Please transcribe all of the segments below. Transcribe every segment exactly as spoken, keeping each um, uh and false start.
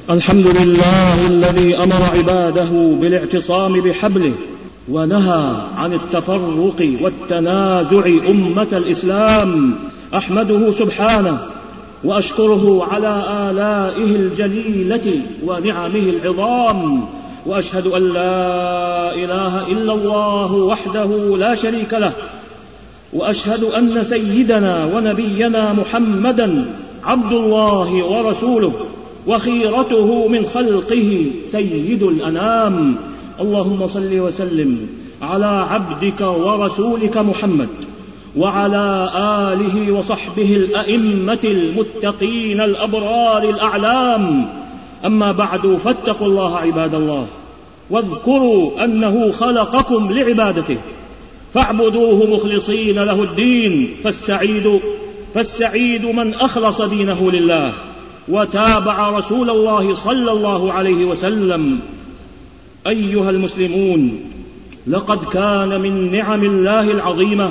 الحمد لله الذي أمر عباده بالاعتصام بحبله ونهى عن التفرق والتنازع أمة الإسلام. أحمده سبحانه وأشكره على آلائه الجليلة ونعمه العظام، وأشهد أن لا إله إلا الله وحده لا شريك له، وأشهد أن سيدنا ونبينا محمدًا عبد الله ورسوله وخيرته من خلقه سيد الأنام. اللهم صل وسلم على عبدك ورسولك محمد وعلى آله وصحبه الأئمة المتقين الأبرار الأعلام. أما بعد، فاتقوا الله عباد الله، واذكروا أنه خلقكم لعبادته، فاعبدوه مخلصين له الدين، فالسعيد فالسعيد من أخلص دينه لله وتابع رسول الله صلى الله عليه وسلم. أيها المسلمون، لقد كان من نعم الله العظيمة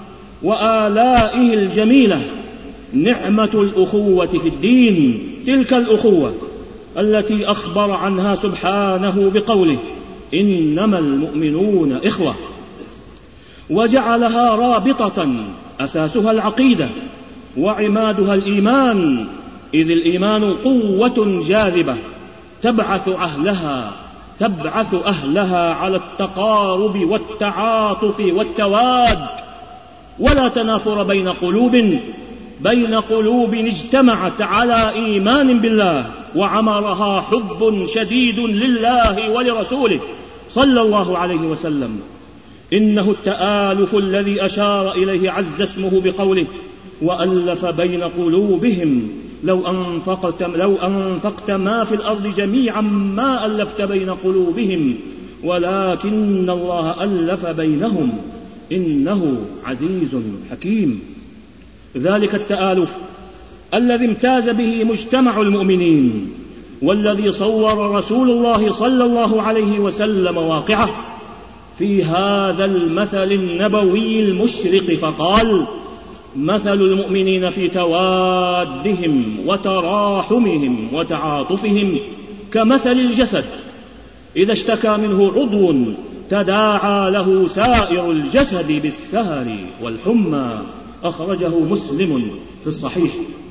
وآلائه الجميلة نعمة الأخوة في الدين، تلك الأخوة التي أخبر عنها سبحانه بقوله: إنما المؤمنون إخوة، وجعلها رابطة أساسها العقيدة وعمادها الإيمان، إذ الإيمان قوة جاذبة تبعث أهلها تبعث أهلها على التقارب والتعاطف والتواد، ولا تنافر بين قلوب بين قلوب اجتمعت على إيمان بالله وعمرها حب شديد لله ولرسوله صلى الله عليه وسلم. إنه التآلف الذي أشار إليه عز اسمه بقوله: وألف بين قلوبهم لو أنفقت, لو أنفقت ما في الأرض جميعا ما ألفت بين قلوبهم ولكن الله ألف بينهم إنه عزيز حكيم. ذلك التآلف الذي امتاز به مجتمع المؤمنين، والذي صور رسول الله صلى الله عليه وسلم واقعه في هذا المثل النبوي المشرق، فقال: مثل المؤمنين في توادهم وتراحمهم وتعاطفهم كمثل الجسد إذا اشتكى منه عضو تداعى له سائر الجسد بالسهر والحمى. أخرجه مسلم في الصحيح.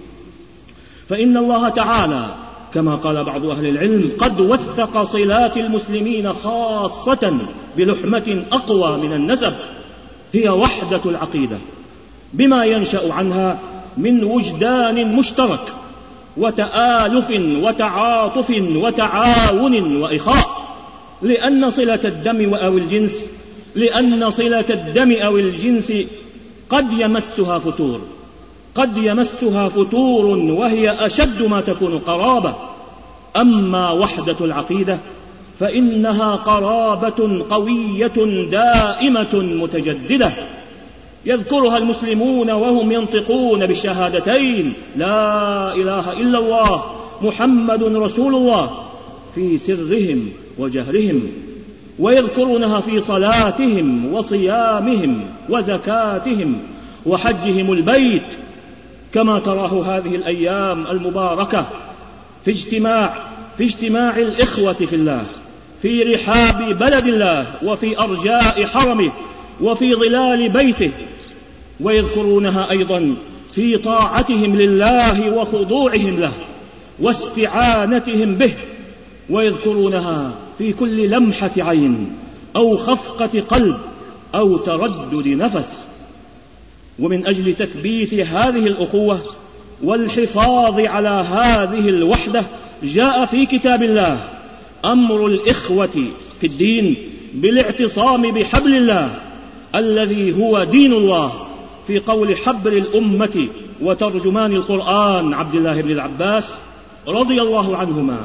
فإن الله تعالى كما قال بعض أهل العلم قد وثق صلات المسلمين خاصة بلحمة أقوى من النسب، هي وحدة العقيدة، بما ينشأ عنها من وجدان مشترك وتآلف وتعاطف وتعاون وإخاء، لأن صلة الدم أو الجنس لأن صلة الدم أو الجنس قد يمسها فتور قد يمسها فتور وهي أشد ما تكون قرابة. أما وحدة العقيدة فإنها قرابة قوية دائمة متجددة يذكرها المسلمون وهم ينطقون بالشهادتين: لا إله إلا الله محمد رسول الله، في سرهم وجهرهم، ويذكرونها في صلاتهم وصيامهم وزكاتهم وحجهم البيت، كما تراه هذه الأيام المباركة في اجتماع في اجتماع الإخوة في الله في رحاب بلد الله وفي أرجاء حرمه وفي ظلال بيته، ويذكرونها أيضا في طاعتهم لله وخضوعهم له واستعانتهم به، ويذكرونها في كل لمحة عين أو خفقة قلب أو تردد نفس. ومن أجل تثبيت هذه الأخوة والحفاظ على هذه الوحدة جاء في كتاب الله أمر الإخوة في الدين بالاعتصام بحبل الله الذي هو دين الله، في قول حبر الأمة وترجمان القرآن عبد الله بن العباس رضي الله عنهما،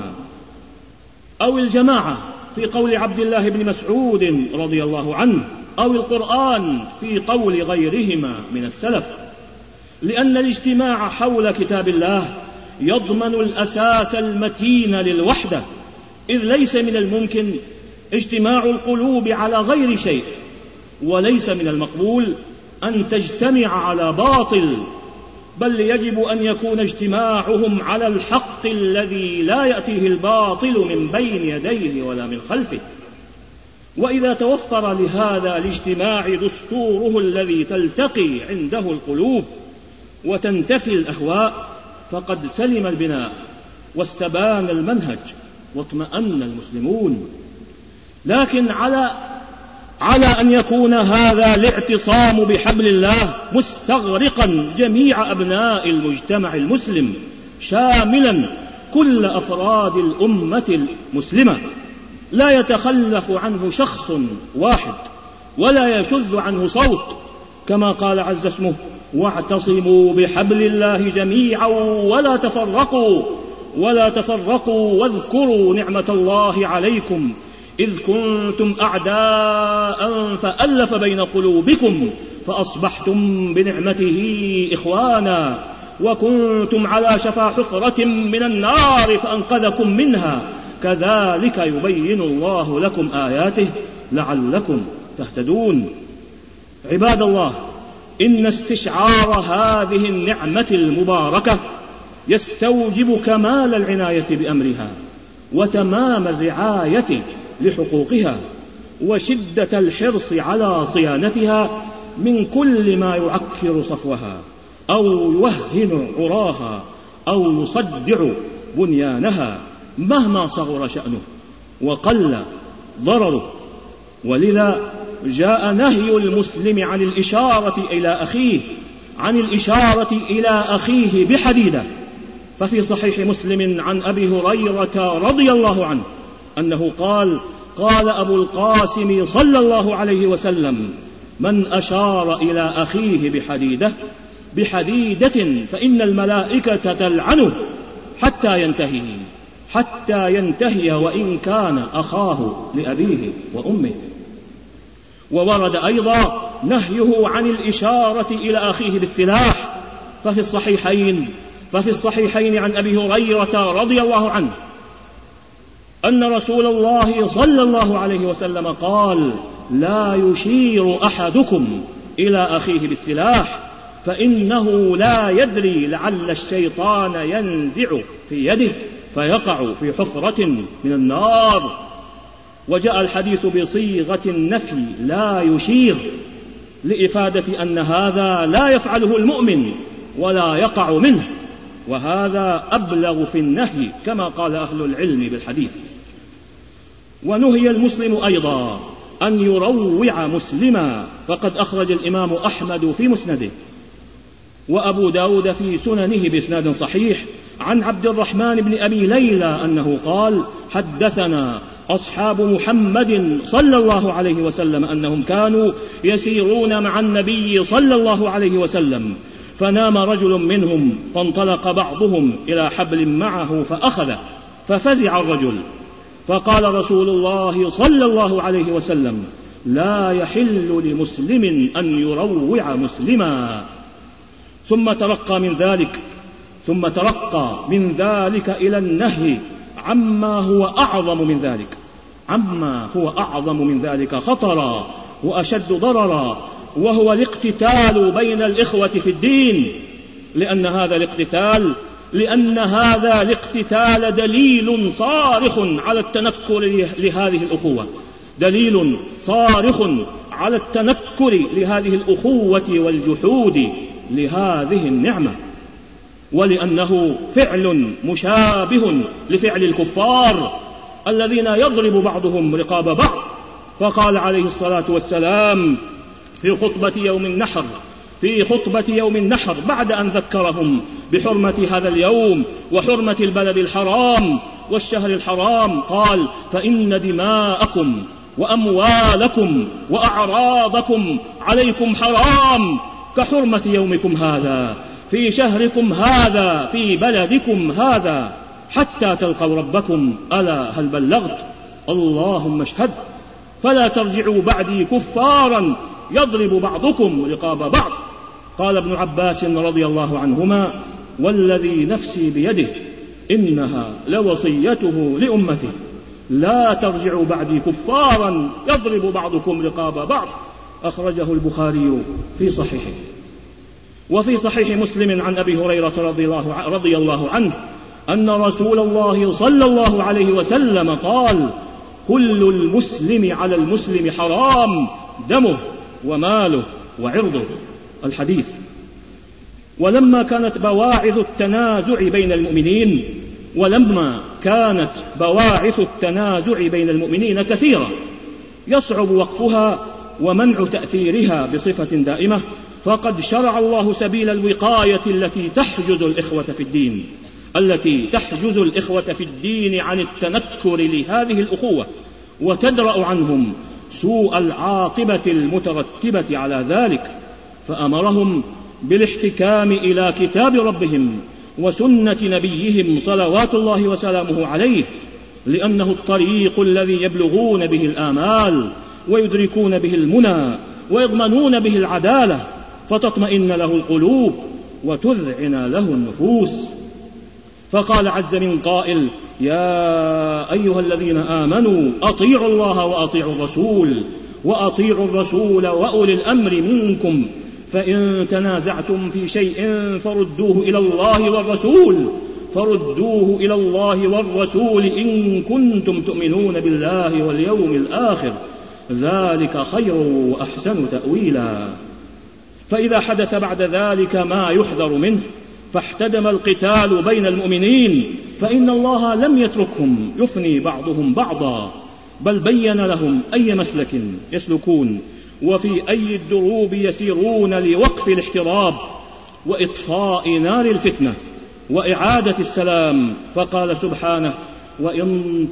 أو الجماعة في قول عبد الله بن مسعود رضي الله عنه، أو القرآن في قول غيرهما من السلف، لأن الاجتماع حول كتاب الله يضمن الأساس المتين للوحدة، إذ ليس من الممكن اجتماع القلوب على غير شيء، وليس من المقبول أن تجتمع على باطل، بل يجب أن يكون اجتماعهم على الحق الذي لا يأتيه الباطل من بين يديه ولا من خلفه. وإذا توفر لهذا الاجتماع دستوره الذي تلتقي عنده القلوب وتنتفي الأهواء فقد سلم البناء واستبان المنهج واطمأن المسلمون. لكن على على أن يكون هذا الاعتصام بحبل الله مستغرقا جميع أبناء المجتمع المسلم شاملا كل أفراد الأمة المسلمة، لا يتخلف عنه شخص واحد ولا يشذ عنه صوت، كما قال عز اسمه: واعتصموا بحبل الله جميعا ولا تفرقوا ولا تفرقوا واذكروا نعمة الله عليكم إذ كنتم أعداء فألف بين قلوبكم فأصبحتم بنعمته إخوانا وكنتم على شفا حفرة من النار فأنقذكم منها كذلك يبين الله لكم آياته لعلكم تهتدون. عباد الله، إن استشعار هذه النعمة المباركة يستوجب كمال العناية بأمرها وتمام الرعاية لحقوقها وشدة الحرص على صيانتها من كل ما يعكر صفوها أو يوهن عراها أو يصدع بنيانها مهما صغر شأنه وقل ضرره. ولذا جاء نهي المسلم عن الإشارة إلى أخيه عن الإشارة إلى أخيه بحديدة. ففي صحيح مسلم عن أبي هريرة رضي الله عنه أنه قال: قال أبو القاسم صلى الله عليه وسلم: من أشار إلى أخيه بحديدة بحديدة فإن الملائكة تلعنه حتى ينتهي حتى ينتهي وإن كان أخاه لأبيه وأمه. وورد أيضا نهيه عن الإشارة إلى أخيه بالسلاح ففي الصحيحين ففي الصحيحين عن أبي هريرة رضي الله عنه أن رسول الله صلى الله عليه وسلم قال: لا يشير أحدكم إلى أخيه بالسلاح فإنه لا يدري لعل الشيطان ينزع في يده فيقع في حفرة من النار. وجاء الحديث بصيغة النفي لا يشير لإفادة أن هذا لا يفعله المؤمن ولا يقع منه، وهذا أبلغ في النهي كما قال أهل العلم بالحديث. ونهي المسلم أيضا أن يروع مسلما، فقد أخرج الإمام أحمد في مسنده وأبو داود في سننه بإسناد صحيح عن عبد الرحمن بن أبي ليلى أنه قال: حدثنا أصحاب محمد صلى الله عليه وسلم أنهم كانوا يسيرون مع النبي صلى الله عليه وسلم فنام رجل منهم فانطلق بعضهم إلى حبل معه فأخذه ففزع الرجل، فقال رسول الله صلى الله عليه وسلم: لا يحل لمسلم أن يروع مسلما. ثم ترقى من ذلك ثم ترقى من ذلك إلى النهي عما هو أعظم من ذلك عما هو أعظم من ذلك خطرا وأشد ضررا، وهو الاقتتال بين الإخوة في الدين، لأن هذا الاقتتال لأن هذا الاقتتال دليل صارخ على التنكر لهذه الأخوة دليل صارخ على التنكر لهذه الأخوة والجحود لهذه النعمة، ولأنه فعل مشابه لفعل الكفار الذين يضرب بعضهم رقاب بعض. فقال عليه الصلاة والسلام في خطبة يوم النحر في خطبة يوم النحر بعد أن ذكرهم بحرمة هذا اليوم وحرمة البلد الحرام والشهر الحرام، قال: فإن دماءكم وأموالكم وأعراضكم عليكم حرام كحرمة يومكم هذا في شهركم هذا في بلدكم هذا حتى تلقوا ربكم، ألا هل بلغت؟ اللهم اشهد. فلا ترجعوا بعدي كفارا يضرب بعضكم رقاب بعض. قال ابن عباس رضي الله عنهما: والذي نفسي بيده إنها لوصيته لأمته، لا ترجعوا بعدي كفارا يضرب بعضكم رقاب بعض. أخرجه البخاري في صحيحه. وفي صحيح مسلم عن أبي هريرة رضي الله, رضي الله عنه أن رسول الله صلى الله عليه وسلم قال: كل المسلم على المسلم حرام دمه وماله وعرضه. الحديث. ولما كانت بواعث التنازع بين المؤمنين ولما كانت بواعث التنازع بين المؤمنين كثيرة يصعب وقفها ومنع تأثيرها بصفة دائمة، فقد شرع الله سبيل الوقاية التي تحجز الإخوة في الدين التي تحجز الإخوة في الدين عن التنكر لهذه الأخوة وتدرأ عنهم سوء العاقبة المترتبة على ذلك، فأمرهم بالاحتكام إلى كتاب ربهم وسنة نبيهم صلوات الله وسلامه عليه، لأنه الطريق الذي يبلغون به الآمال ويدركون به المنى ويضمنون به العدالة، فتطمئن له القلوب وتذعن له النفوس. فقال عز من قائل: يا أيها الذين آمنوا أطيعوا الله وأطيعوا الرسول وأطيعوا الرسول وأولي الأمر منكم، فإن تنازعتم في شيء فردوه إلى الله والرسول فردوه إلى الله والرسول إن كنتم تؤمنون بالله واليوم الآخر، ذلك خير وأحسن تأويلا. فإذا حدث بعد ذلك ما يحذر منه فاحتدم القتال بين المؤمنين، فإن الله لم يتركهم يفني بعضهم بعضا، بل بين لهم أي مسلك يسلكون وفي أي الدروب يسيرون لوقف الاحتراب وإطفاء نار الفتنة وإعادة السلام. فقال سبحانه: وإن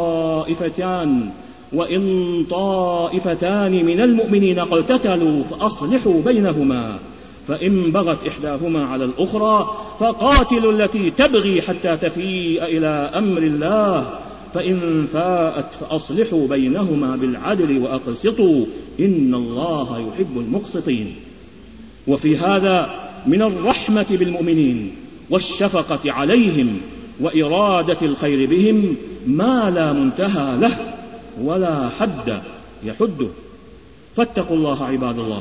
طائفتان وإن طائفتان من المؤمنين اقتتلوا فأصلحوا بينهما، فإن بغت إحداهما على الأخرى فقاتلوا التي تبغي حتى تفيء إلى أمر الله، فإن فاءت فأصلحوا بينهما بالعدل وأقسطوا إن الله يحب المقسطين. وفي هذا من الرحمة بالمؤمنين والشفقة عليهم وإرادة الخير بهم ما لا منتهى له ولا حد يحده. فاتقوا الله عباد الله،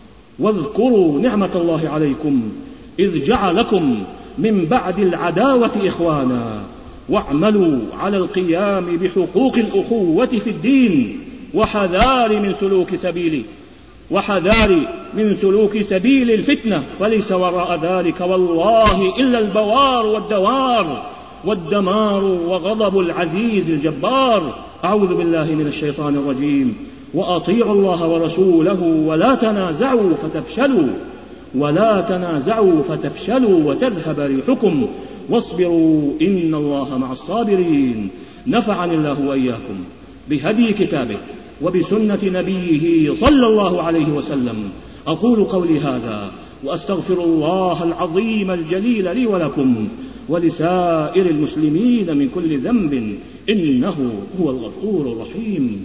واذكروا نعمة الله عليكم إذ جعلكم من بعد العداوة إخوانا، واعملوا على القيام بحقوق الأخوة في الدين وحذار من سلوك سبيل وحذار من سلوك سبيل الفتنة، فليس وراء ذلك والله إلا البوار والدوار والدمار وغضب العزيز الجبار. أعوذ بالله من الشيطان الرجيم. وأطيعوا الله ورسوله ولا تنازعوا فتفشلوا ولا تنازعوا فتفشلوا وتذهب ريحكم واصبروا إن الله مع الصابرين. نفعني الله وإياكم بهدي كتابه وبسنة نبيه صلى الله عليه وسلم. أقول قولي هذا وأستغفر الله العظيم الجليل لي ولكم ولسائر المسلمين من كل ذنب إنه هو الغفور الرحيم.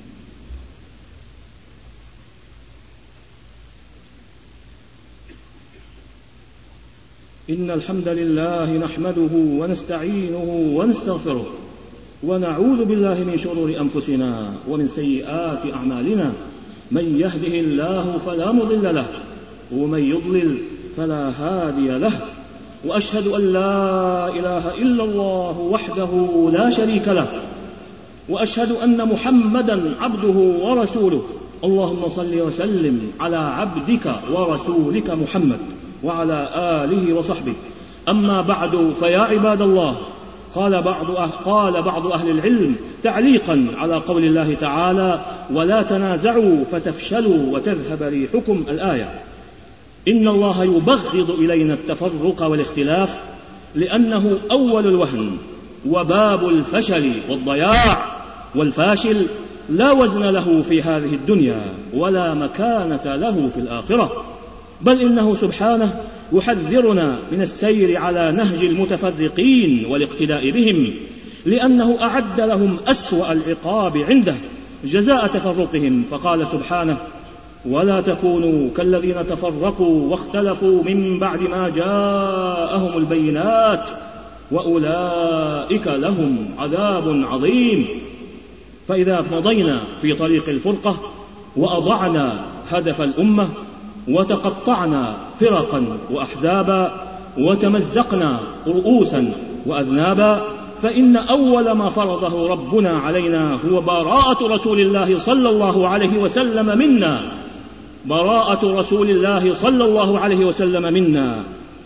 إن الحمد لله نحمده ونستعينه ونستغفره ونعوذ بالله من شرور أنفسنا ومن سيئات أعمالنا، من يهده الله فلا مضل له ومن يضلل فلا هادي له، وأشهد أن لا إله إلا الله وحده لا شريك له، وأشهد أن محمدا عبده ورسوله. اللهم صل وسلم على عبدك ورسولك محمد وعلى آله وصحبه. أما بعد، فيا عباد الله، قال بعض, أه قال بعض أهل العلم تعليقا على قول الله تعالى: ولا تنازعوا فتفشلوا وتذهب ريحكم، الآية: إن الله يبغض إلينا التفرق والاختلاف، لأنه أول الوهن وباب الفشل والضياع، والفاشل لا وزن له في هذه الدنيا ولا مكانة له في الآخرة، بل إنه سبحانه يحذرنا من السير على نهج المتفرقين والاقتداء بهم، لأنه أعد لهم أسوأ العقاب عنده جزاء تفرقهم، فقال سبحانه: ولا تكونوا كالذين تفرقوا واختلفوا من بعد ما جاءهم البينات وأولئك لهم عذاب عظيم. فإذا مضينا في طريق الفرقة وأضعنا هدف الأمة وتقطعنا فرقا وأحزابا وتمزقنا رؤوسا وأذنابا، فإن أول ما فرضه ربنا علينا هو براءة رسول الله صلى الله عليه وسلم منا، براءة رسول الله صلى الله عليه وسلم منا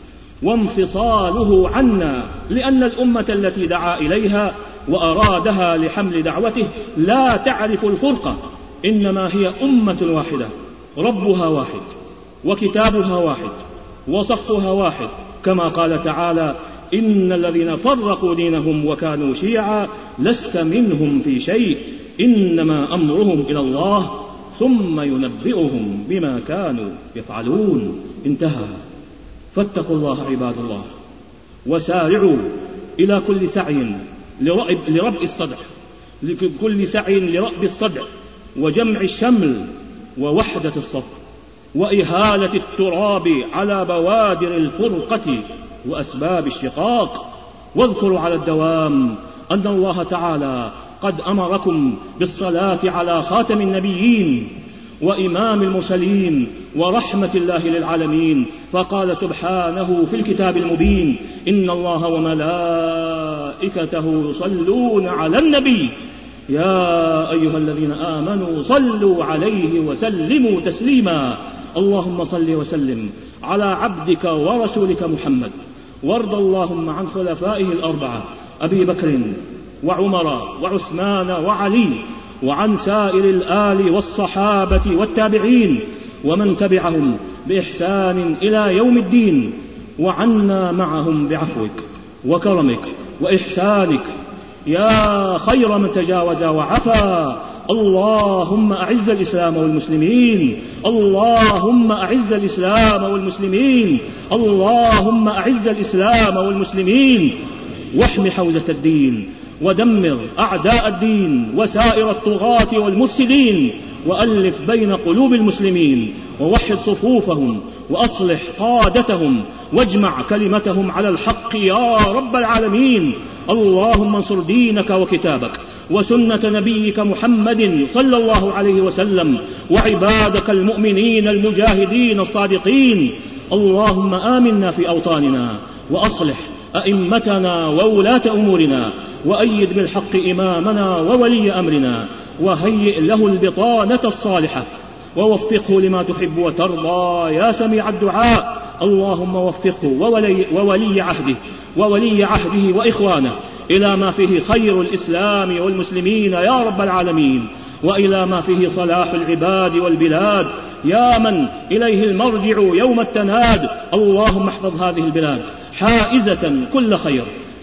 وانفصاله عنا، لأن الأمة التي دعا إليها وأرادها لحمل دعوته لا تعرف الفرقة، إنما هي أمة واحدة، ربها واحد وكتابها واحد وصفها واحد، كما قال تعالى: إن الذين فرقوا دينهم وكانوا شيعا لست منهم في شيء إنما أمرهم إلى الله ثم ينبئهم بما كانوا يفعلون. انتهى. فاتقوا الله عباد الله، وسارعوا إلى كل سعي لربء الصدع، لكل سعي لرأب الصدع وجمع الشمل ووحدة الصف وإهالة التراب على بوادر الفرقة وأسباب الشقاق. واذكروا على الدوام أن الله تعالى قد أمركم بالصلاة على خاتم النبيين وإمام المرسلين ورحمة الله للعالمين، فقال سبحانه في الكتاب المبين: إن الله وملائكته يصلون على النبي يا أيها الذين آمنوا صلوا عليه وسلموا تسليما. اللهم صل وسلم على عبدك ورسولك محمد، وارض اللهم عن خلفائه الأربعة أبي بكر وعمر وعثمان وعلي، وعن سائر الآل والصحابة والتابعين ومن تبعهم بإحسان إلى يوم الدين، وعنا معهم بعفوك وكرمك وإحسانك يا خير من تجاوز وعفا. اللهم أعز الإسلام والمسلمين، اللهم أعز الإسلام والمسلمين، اللهم أعز الإسلام والمسلمين، واحم حوزة الدين، ودمر أعداء الدين وسائر الطغاة والمفسدين، وألف بين قلوب المسلمين، ووحد صفوفهم، وأصلح قادتهم، واجمع كلمتهم على الحق يا رب العالمين. اللهم انصر دينك وكتابك وسنة نبيك محمد صلى الله عليه وسلم وعبادك المؤمنين المجاهدين الصادقين. اللهم آمنا في أوطاننا، وأصلح أئمتنا وولاة أمورنا، وأيد بالحق إمامنا وولي أمرنا، وهيئ له البطانة الصالحة، ووفقه لما تحب وترضى يا سميع الدعاء. اللهم وفقه وولي, وولي عهده وولي عهده وإخوانه إلى ما فيه خير الإسلام والمسلمين يا رب العالمين، وإلى ما فيه صلاح العباد والبلاد يا من إليه المرجع يوم التناد. اللهم احفظ هذه البلاد حائزة كل خير،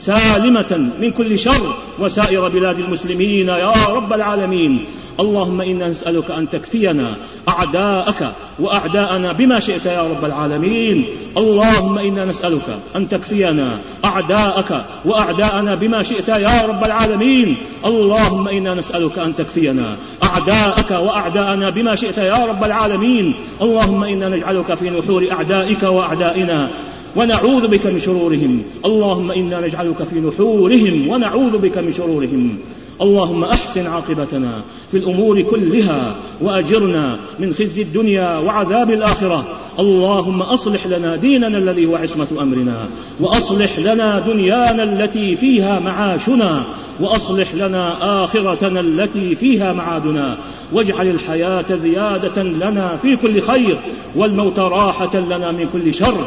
سالمة من كل شر، وسائر بلاد المسلمين يا رب العالمين. اللهم إنا نسألك أن تكفينا أعداءك وأعداءنا بما شئت يا رب العالمين. اللهم إنا نسألك أن تكفينا أعداءك وأعداءنا بما شئت يا رب العالمين. اللهم إنا نسألك أن تكفينا أعداءك وأعداءنا بما شئت يا رب العالمين. اللهم إنا نجعلك في نحور أعدائك وأعدائنا ونعوذ بك من شرورهم. اللهم إنا نجعلك في نحورهم ونعوذ بك من شرورهم. اللهم أحسن عاقبتنا في الأمور كلها، وأجرنا من خزي الدنيا وعذاب الآخرة. اللهم أصلح لنا ديننا الذي هو عصمة أمرنا، وأصلح لنا دنيانا التي فيها معاشنا، وأصلح لنا آخرتنا التي فيها معادنا، واجعل الحياة زيادة لنا في كل خير، والموت راحة لنا من كل شر.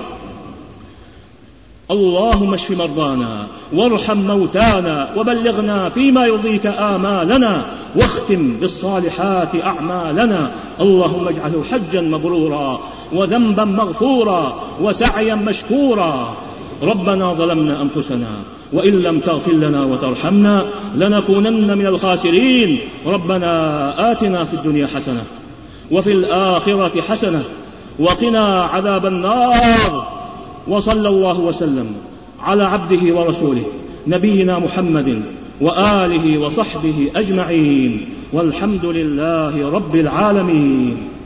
اللهم اشف مرضانا وارحم موتانا، وبلغنا فيما يرضيك آمالنا، واختم بالصالحات أعمالنا. اللهم اجعله حجا مبرورا وذنبا مغفورا وسعيا مشكورا. ربنا ظلمنا أنفسنا وإن لم تغفر لنا وترحمنا لنكونن من الخاسرين. ربنا آتنا في الدنيا حسنة وفي الآخرة حسنة وقنا عذاب النار. وصلى الله وسلم على عبده ورسوله نبينا محمد وآله وصحبه أجمعين، والحمد لله رب العالمين.